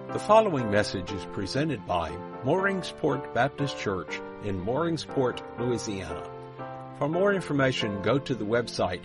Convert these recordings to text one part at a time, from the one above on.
The following message is presented by Mooringsport Baptist Church in Mooringsport, Louisiana. For more information, go to the website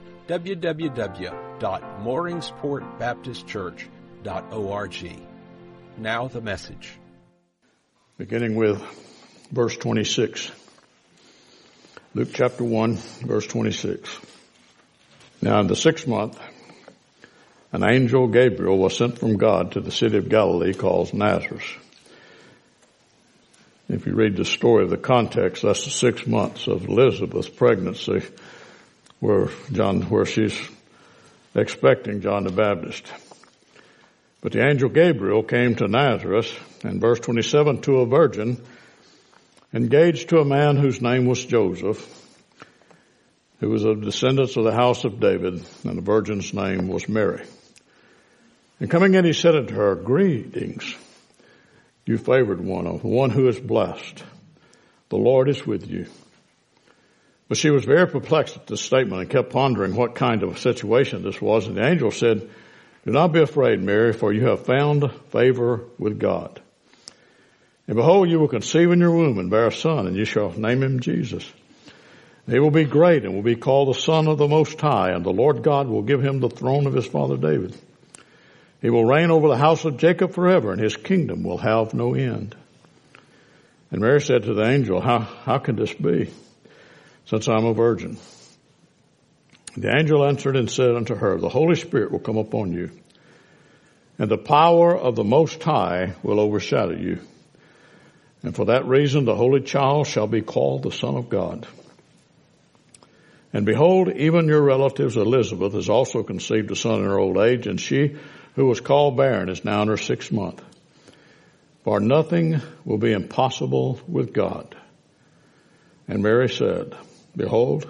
www.mooringsportbaptistchurch.org. Now the message. Beginning with verse 26. Luke chapter 1, verse 26. Now in the 6th month, an angel Gabriel was sent from God to the city of Galilee called Nazareth. If you read the story of the context, that's the 6 months of Elizabeth's pregnancy where she's expecting John the Baptist. But the angel Gabriel came to Nazareth, in verse 27, to a virgin engaged to a man whose name was Joseph, who was of descendants of the house of David, and the virgin's name was Mary. And coming in, he said unto her, "Greetings, you favored one, of one who is blessed. The Lord is with you." But she was very perplexed at this statement and kept pondering what kind of situation this was. And the angel said, "Do not be afraid, Mary, for you have found favor with God. And behold, you will conceive in your womb and bear a son, and you shall name him Jesus. And he will be great and will be called the Son of the Most High, and the Lord God will give him the throne of his father David. He will reign over the house of Jacob forever, and his kingdom will have no end." And Mary said to the angel, How can this be, since I'm a virgin? The angel answered and said unto her, "The Holy Spirit will come upon you, and the power of the Most High will overshadow you. And for that reason the Holy Child shall be called the Son of God. And behold, even your relatives Elizabeth has also conceived a son in her old age, and she who was called barren is now in her 6th month. For nothing will be impossible with God." And Mary said, "Behold,"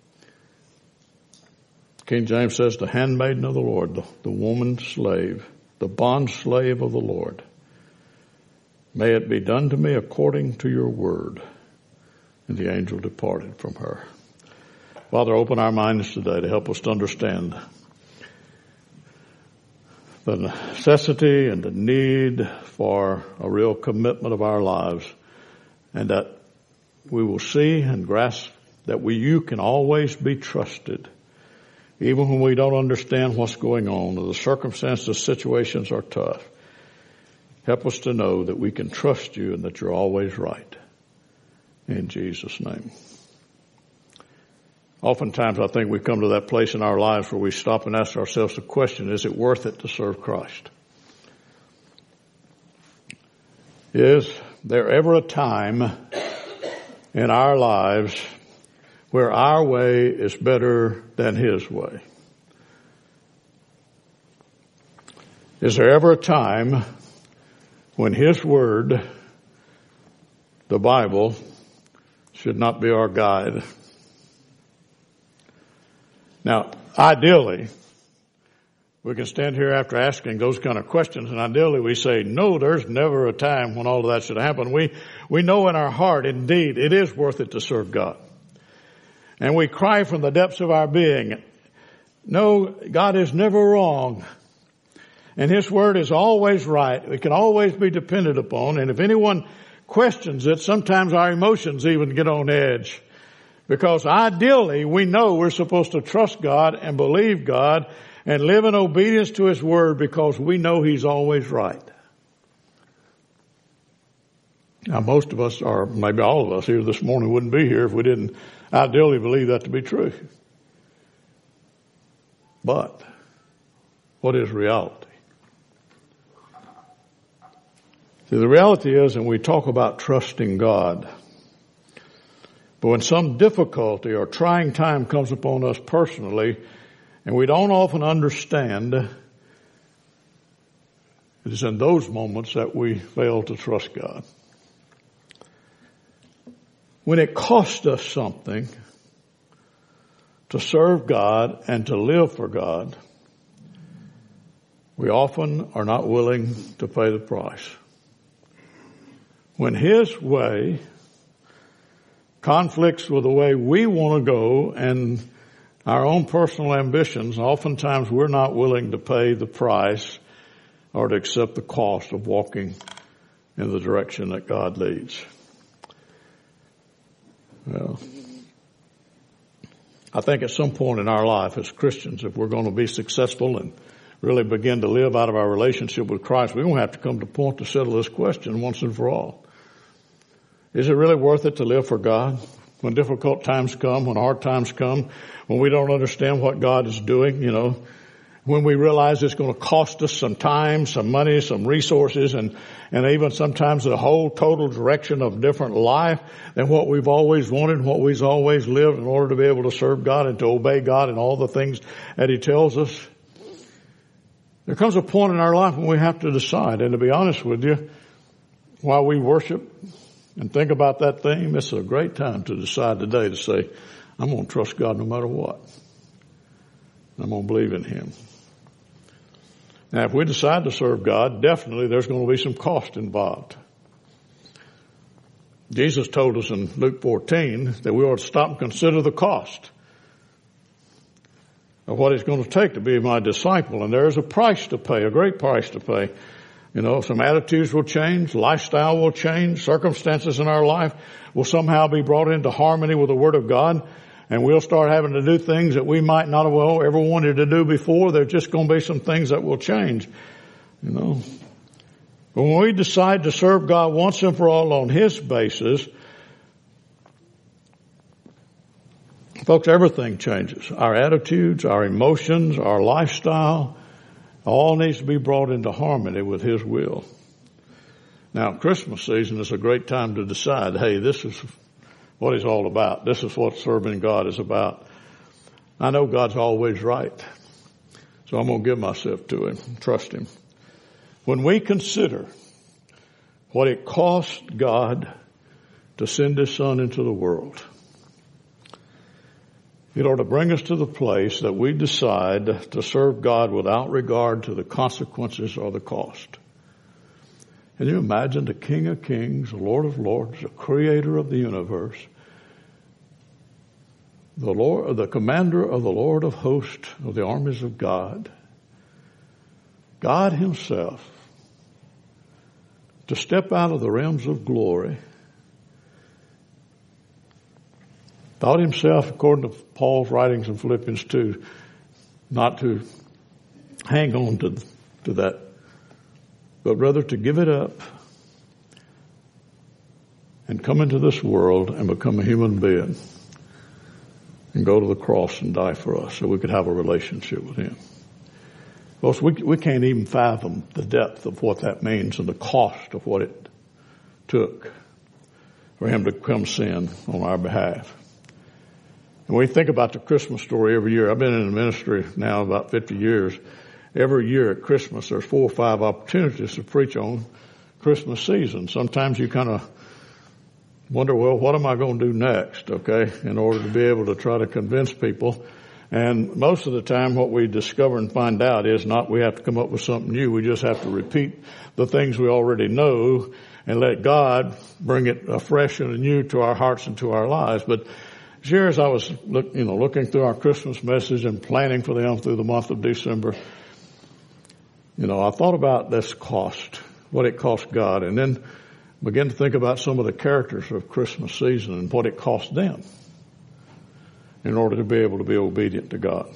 King James says, "the handmaiden of the Lord, the woman slave, the bond slave of the Lord. May it be done to me according to your word." And the angel departed from her. Father, open our minds today to help us to understand the necessity and the need for a real commitment of our lives, and that we will see and grasp that you can always be trusted, even when we don't understand what's going on or the circumstances, the situations are tough. Help us to know that we can trust you and that you're always right. In Jesus' name. Oftentimes I think we come to that place in our lives where we stop and ask ourselves the question, is it worth it to serve Christ? Is there ever a time in our lives where our way is better than his way? Is there ever a time when his word, the Bible, should not be our guide? Now, ideally, we can stand here after asking those kind of questions, and ideally we say, no, there's never a time when all of that should happen. We know in our heart, indeed, it is worth it to serve God. And we cry from the depths of our being, no, God is never wrong. And his word is always right. It can always be depended upon. And if anyone questions it, sometimes our emotions even get on edge. Because ideally, we know we're supposed to trust God and believe God and live in obedience to his word because we know he's always right. Now, most of us, or maybe all of us here this morning, wouldn't be here if we didn't ideally believe that to be true. But what is reality? See, the reality is, and we talk about trusting God, but when some difficulty or trying time comes upon us personally, and we don't often understand, it is in those moments that we fail to trust God. When it costs us something to serve God and to live for God, we often are not willing to pay the price. When his way conflicts with the way we want to go and our own personal ambitions, oftentimes we're not willing to pay the price or to accept the cost of walking in the direction that God leads. Well, I think at some point in our life as Christians, if we're going to be successful and really begin to live out of our relationship with Christ, we're going to have to come to a point to settle this question once and for all. Is it really worth it to live for God? When difficult times come, when hard times come, when we don't understand what God is doing, when we realize it's going to cost us some time, some money, some resources, and even sometimes the whole total direction of different life than what we've always wanted, what we've always lived in order to be able to serve God and to obey God and all the things that He tells us. There comes a point in our life when we have to decide. And to be honest with you, while we worship and think about that theme, it's a great time to decide today to say, I'm going to trust God no matter what. I'm going to believe in Him. Now, if we decide to serve God, definitely there's going to be some cost involved. Jesus told us in Luke 14 that we ought to stop and consider the cost of what it's going to take to be my disciple. And there is a price to pay, a great price to pay. Some attitudes will change, lifestyle will change, circumstances in our life will somehow be brought into harmony with the Word of God. And we'll start having to do things that we might not have ever wanted to do before. There's just going to be some things that will change, But when we decide to serve God once and for all on His basis, folks, everything changes. Our attitudes, our emotions, our lifestyle, all needs to be brought into harmony with His will. Now, Christmas season is a great time to decide, hey, this is what it's all about. This is what serving God is about. I know God's always right, so I'm going to give myself to Him, trust Him. When we consider what it cost God to send His Son into the world, it ought to bring us to the place that we decide to serve God without regard to the consequences or the cost. Can you imagine the King of Kings, the Lord of Lords, the Creator of the universe, the Commander of the Lord of Hosts of the armies of God, God Himself, to step out of the realms of glory, thought Himself, according to Paul's writings in Philippians 2, not to hang on to that, but rather to give it up and come into this world and become a human being and go to the cross and die for us so we could have a relationship with Him. Folks, we can't even fathom the depth of what that means and the cost of what it took for Him to come sin on our behalf. And we think about the Christmas story every year. I've been in the ministry now about 50 years. Every year at Christmas, there's 4 or 5 opportunities to preach on Christmas season. Sometimes you kind of wonder, well, what am I going to do next, in order to be able to try to convince people. And most of the time what we discover and find out is not we have to come up with something new. We just have to repeat the things we already know and let God bring it afresh and anew to our hearts and to our lives. But this year, as I was looking through our Christmas message and planning for them through the month of December, I thought about this cost, what it cost God, and then began to think about some of the characters of Christmas season and what it cost them in order to be able to be obedient to God.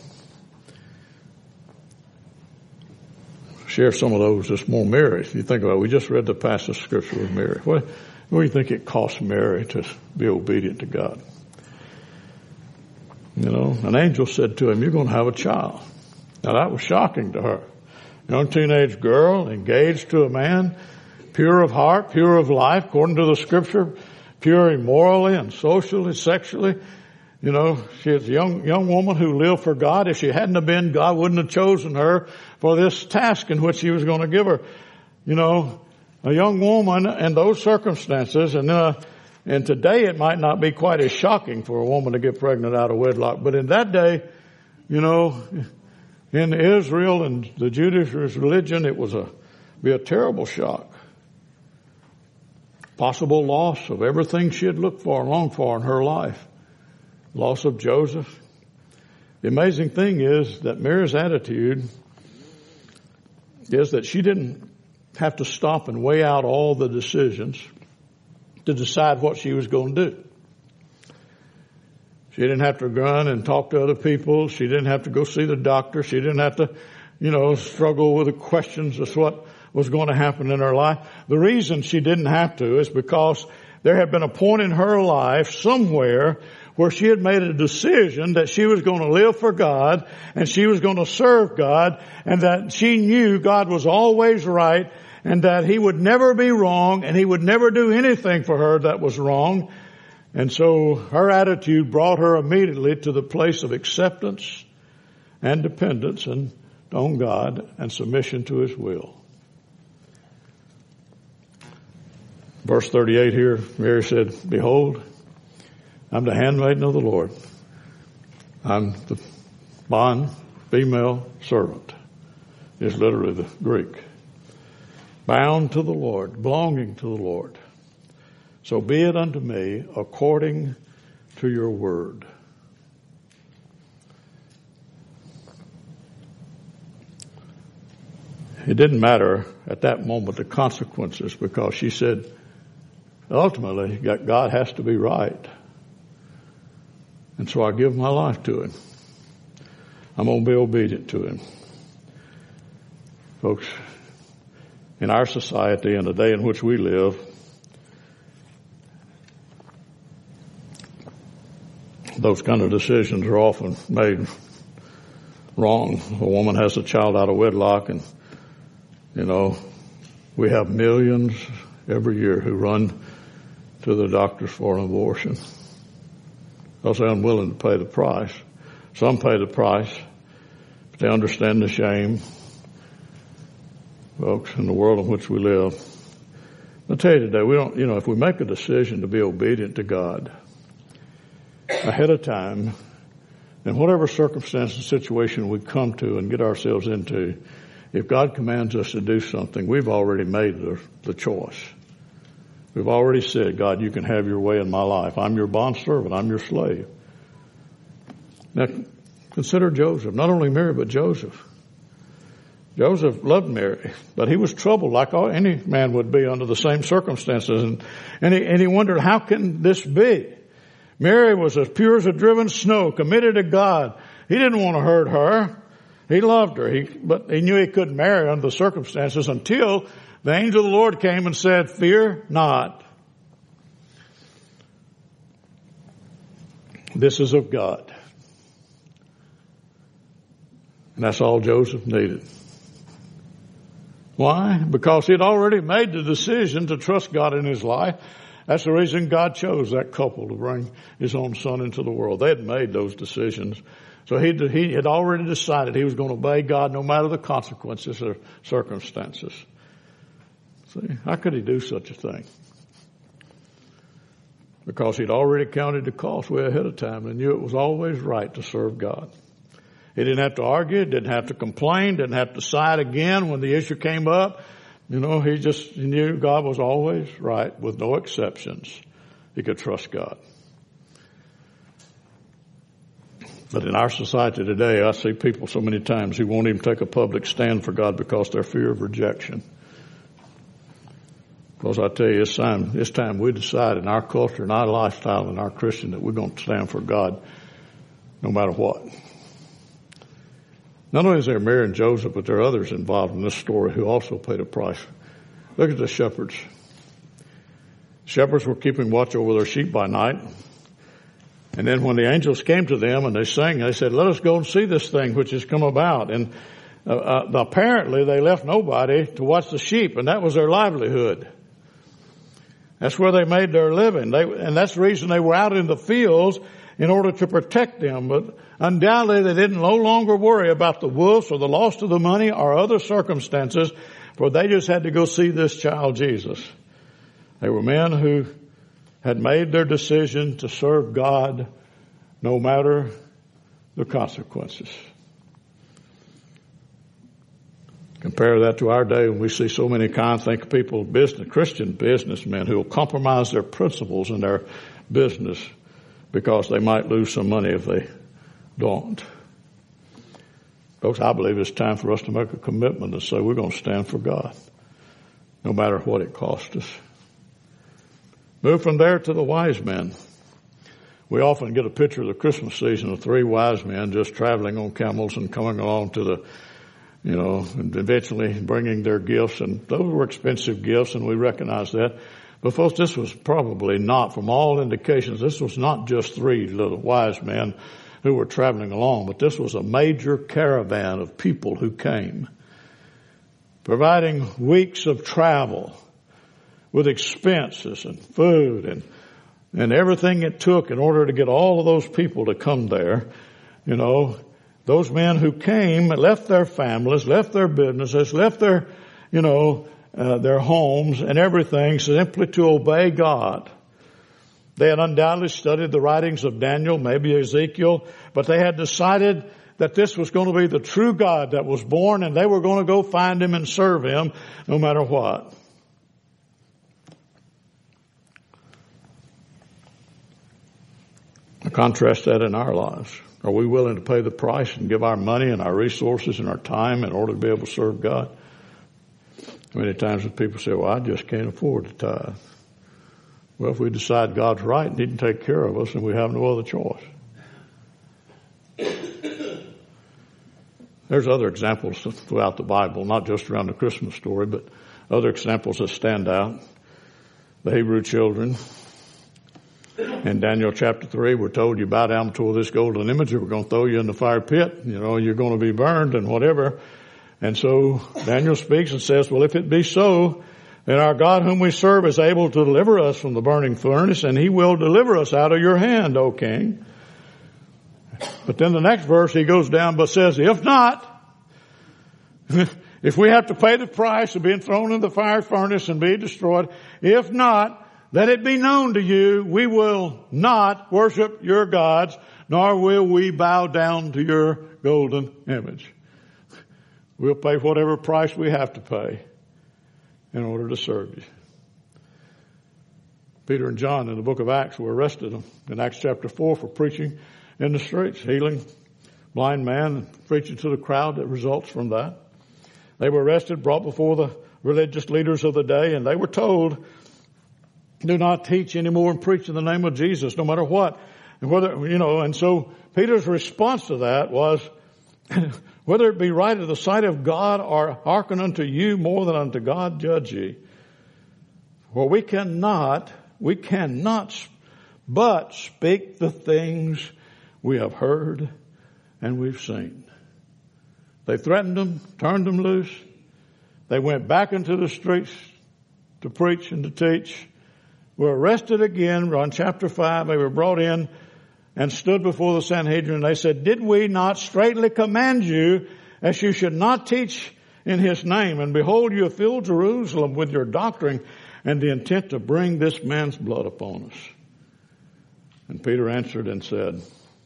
Share some of those this morning. Mary, if you think about it, we just read the passage of Scripture with Mary. What do you think it cost Mary to be obedient to God? An angel said to him, you're going to have a child. Now that was shocking to her. Young teenage girl, engaged to a man, pure of heart, pure of life, according to the Scripture, pure morally and socially, sexually. She is a young woman who lived for God. If she hadn't have been, God wouldn't have chosen her for this task in which He was going to give her. A young woman in those circumstances, and today it might not be quite as shocking for a woman to get pregnant out of wedlock, but in that day, in Israel and the Jewish religion, it was be a terrible shock. Possible loss of everything she had looked for and longed for in her life. Loss of Joseph. The amazing thing is that Mary's attitude is that she didn't have to stop and weigh out all the decisions to decide what she was going to do. She didn't have to run and talk to other people. She didn't have to go see the doctor. She didn't have to, struggle with the questions of what was going to happen in her life. The reason she didn't have to is because there had been a point in her life somewhere where she had made a decision that she was going to live for God and she was going to serve God, and that she knew God was always right and that He would never be wrong and He would never do anything for her that was wrong. And so her attitude brought her immediately to the place of acceptance and dependence on God and submission to His will. Verse 38 here, Mary said, "Behold, I'm the handmaiden of the Lord. I'm the bond female servant," is literally the Greek. "Bound to the Lord, belonging to the Lord. So be it unto me according to your word." It didn't matter at that moment the consequences, because she said, ultimately, God has to be right. And so I give my life to Him. I'm going to be obedient to Him. Folks, in our society and the day in which we live, those kind of decisions are often made wrong. A woman has a child out of wedlock, and, we have millions every year who run to the doctors for an abortion because they're unwilling to pay the price. Some pay the price, but they understand the shame. Folks, in the world in which we live, I'll tell you today, we don't, if we make a decision to be obedient to God ahead of time, in whatever circumstance and situation we come to and get ourselves into, if God commands us to do something, we've already made the choice. We've already said, God, you can have your way in my life. I'm your bondservant. I'm your slave. Now, consider Joseph. Not only Mary, but Joseph. Joseph loved Mary, but he was troubled like any man would be under the same circumstances. And he wondered, how can this be? Mary was as pure as a driven snow, committed to God. He didn't want to hurt her. He loved her, but he knew he couldn't marry her under the circumstances until the angel of the Lord came and said, "Fear not. This is of God." And that's all Joseph needed. Why? Because he had already made the decision to trust God in his life. That's the reason God chose that couple to bring His own son into the world. They had made those decisions. So he had already decided he was going to obey God no matter the consequences or circumstances. See, how could he do such a thing? Because he'd already counted the cost way ahead of time and knew it was always right to serve God. He didn't have to argue, didn't have to complain, didn't have to side again when the issue came up. He knew God was always right with no exceptions. He could trust God. But in our society today, I see people so many times who won't even take a public stand for God because they're fear of rejection. Because I tell you, it's time we decide in our culture and our lifestyle and our Christian that we're going to stand for God no matter what. Not only is there Mary and Joseph, but there are others involved in this story who also paid a price. Look at the shepherds. Shepherds were keeping watch over their sheep by night. And then when the angels came to them and they sang, they said, "Let us go and see this thing which has come about." And apparently they left nobody to watch the sheep, and that was their livelihood. That's where they made their living. And that's the reason they were out in the fields, in order to protect them. But undoubtedly they didn't no longer worry about the wolves or the loss of the money or other circumstances, for they just had to go see this child Jesus. They were men who had made their decision to serve God no matter the consequences. Compare that to our day when we see so many think people, Christian businessmen who will compromise their principles in their business because they might lose some money if they don't. Folks, I believe it's time for us to make a commitment and say we're going to stand for God, no matter what it costs us. Move from there to the wise men. We often get a picture of the Christmas season of 3 wise men just traveling on camels and coming along to the, and eventually bringing their gifts. And those were expensive gifts, and we recognize that. But folks, this was probably not, from all indications, this was not just 3 little wise men who were traveling along, but this was a major caravan of people who came, providing weeks of travel with expenses and food and everything it took in order to get all of those people to come there. Those men who came, left their families, left their businesses, left their homes and everything simply to obey God. They had undoubtedly studied the writings of Daniel, maybe Ezekiel, but they had decided that this was going to be the true God that was born, and they were going to go find Him and serve Him no matter what. I contrast that in our lives. Are we willing to pay the price and give our money and our resources and our time in order to be able to serve God? Many times when people say, well, I just can't afford to tithe. Well, if we decide God's right and He can take care of us, then we have no other choice. There's other examples throughout the Bible, not just around the Christmas story, but other examples that stand out. The Hebrew children. In Daniel chapter 3, we're told you bow down before this golden image, we're going to throw you in the fire pit. You're going to be burned and whatever. And so Daniel speaks and says, well, if it be so, then our God whom we serve is able to deliver us from the burning furnace, and He will deliver us out of your hand, O king. But then the next verse he goes down but says, if not, if we have to pay the price of being thrown in the fire furnace and be destroyed, if not, let it be known to you, we will not worship your gods, nor will we bow down to your golden image. We'll pay whatever price we have to pay in order to serve you. Peter and John in the book of Acts were arrested in Acts chapter 4 for preaching in the streets, healing blind man and preaching to the crowd that results from that. They were arrested, brought before the religious leaders of the day, and they were told, do not teach anymore and preach in the name of Jesus, no matter what. And and so Peter's response to that was, whether it be right in the sight of God or hearken unto you more than unto God, judge ye. For we cannot but speak the things we have heard and we've seen. They threatened them, turned them loose. They went back into the streets to preach and to teach. Were arrested again. On chapter 5, they were brought in and stood before the Sanhedrin. They said, did we not straitly command you as you should not teach in His name? And behold, you have filled Jerusalem with your doctrine and the intent to bring this man's blood upon us. And Peter answered and said,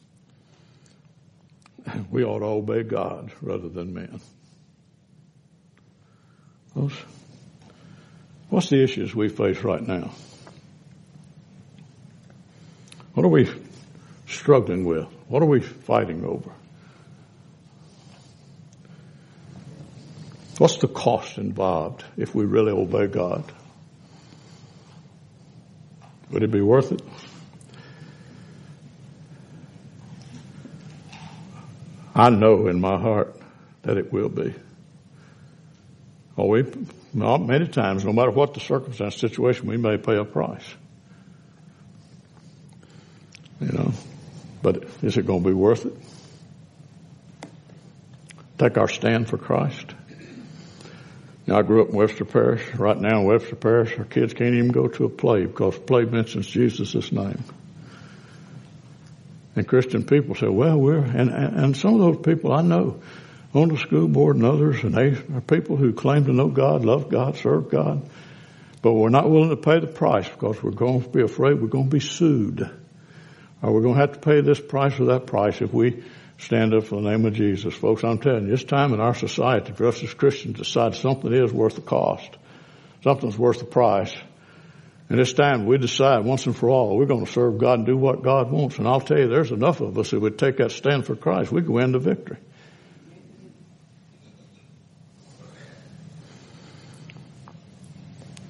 we ought to obey God rather than men. What's the issues we face right now? What are we struggling with? What are we fighting over? What's the cost involved if we really obey God? Would it be worth it? I know in my heart that it will be. Many times, no matter what the circumstance, situation, we may pay a price. But is it going to be worth it? Take our stand for Christ. Now, I grew up in Webster Parish. Right now in Webster Parish, our kids can't even go to a play because play mentions Jesus' name. And Christian people say, well, and some of those people I know on the school board and others, and they are people who claim to know God, love God, serve God, but we're not willing to pay the price because we're going to be afraid we're going to be sued. Or we're going to have to pay this price or that price if we stand up for the name of Jesus. Folks, I'm telling you, it's time in our society for us as Christians to decide something is worth the cost. Something's worth the price. And it's time we decide once and for all we're going to serve God and do what God wants. And I'll tell you, there's enough of us that would take that stand for Christ. We go into victory.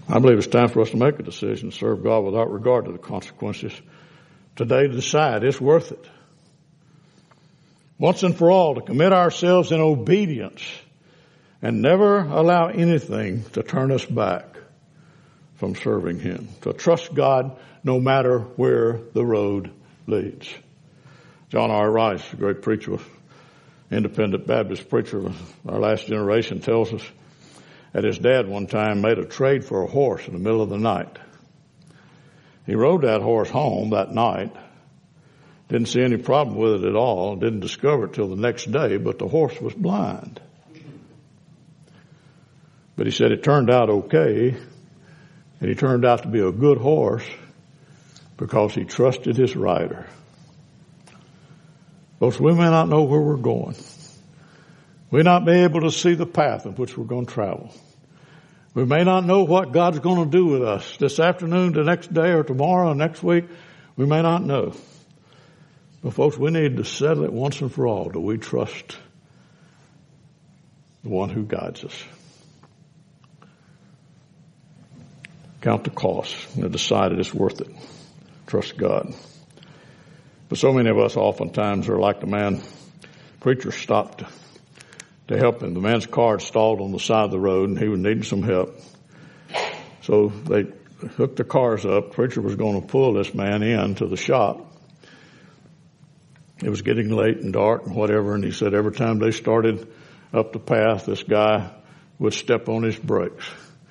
I believe it's time for us to make a decision to serve God without regard to the consequences. Today to decide it's worth it. Once and for all, to commit ourselves in obedience and never allow anything to turn us back from serving Him. To trust God no matter where the road leads. John R. Rice, a great preacher, independent Baptist preacher of our last generation, tells us that his dad one time made a trade for a horse in the middle of the night. He rode that horse home that night. Didn't see any problem with it at all. Didn't discover it till the next day, but the horse was blind. But he said it turned out okay, and he turned out to be a good horse because he trusted his rider. Folks, we may not know where we're going. We may not be able to see the path in which we're going to travel. We may not know what God's going to do with us this afternoon, the next day, or tomorrow, or next week. We may not know. But folks, we need to settle it once and for all. Do we trust the one who guides us? Count the cost and decide it's worth it. Trust God. But so many of us oftentimes are like the man, preacher stopped to help him. The man's car had stalled on the side of the road and he was needing some help. So they hooked the cars up. The preacher was going to pull this man in to the shop. It was getting late and dark and whatever, and he said every time they started up the path, this guy would step on his brakes.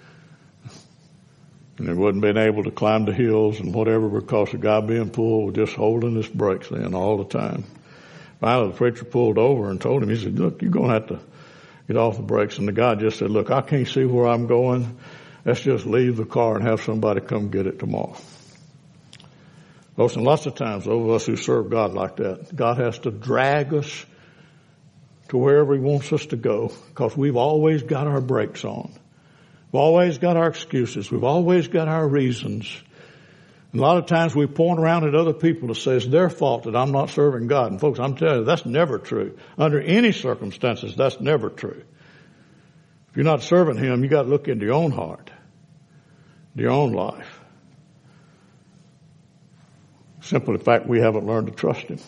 And he wasn't being able to climb the hills and whatever because the guy being pulled was just holding his brakes in all the time. Finally, the preacher pulled over and told him, he said, look, you're going to have to get off the brakes. And the guy just said, look, I can't see where I'm going. Let's just leave the car and have somebody come get it tomorrow. Folks, and lots of times, those of us who serve God like that, God has to drag us to wherever He wants us to go because we've always got our brakes on. We've always got our excuses. We've always got our reasons. And a lot of times we point around at other people to say it's their fault that I'm not serving God. And folks, I'm telling you, that's never true. Under any circumstances, that's never true. If you're not serving Him, you got to look into your own heart, your own life. Simply the fact we haven't learned to trust Him.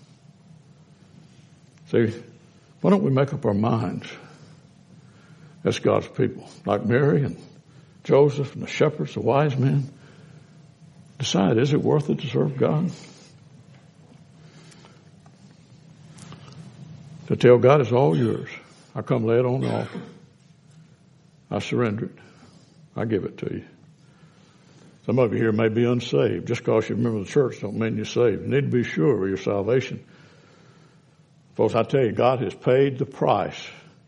See, why don't we make up our minds as God's people, like Mary and Joseph and the shepherds, the wise men, decide, is it worth it to serve God? To tell God it's all yours. I come lay it on the altar. I surrender it. I give it to you. Some of you here may be unsaved. Just because you remember the church don't mean you're saved. You need to be sure of your salvation. Folks, I tell you, God has paid the price.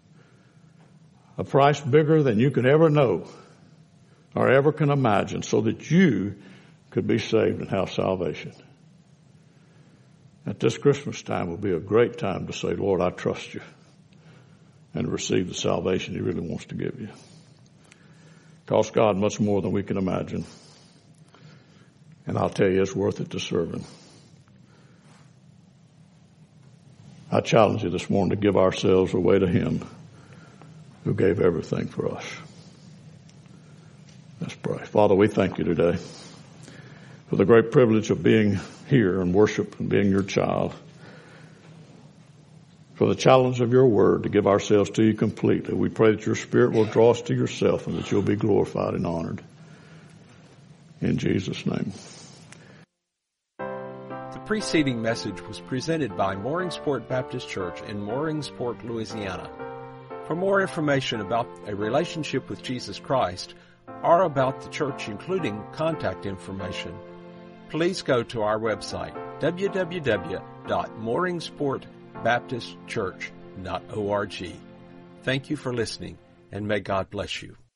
A price bigger than you can ever know or ever can imagine so that you could be saved and have salvation. At this Christmas time will be a great time to say, Lord, I trust you, and to receive the salvation He really wants to give you. It costs God much more than we can imagine. And I'll tell you, it's worth it to serve Him. I challenge you this morning to give ourselves away to Him who gave everything for us. Let's pray. Father, we thank you today for the great privilege of being here and worship and being your child. For the challenge of your word to give ourselves to you completely. We pray that your Spirit will draw us to yourself and that you'll be glorified and honored. In Jesus' name. The preceding message was presented by Mooringsport Baptist Church in Mooringsport, Louisiana. For more information about a relationship with Jesus Christ or about the church, including contact information, please go to our website, www.mooringsportbaptistchurch.org. Thank you for listening, and may God bless you.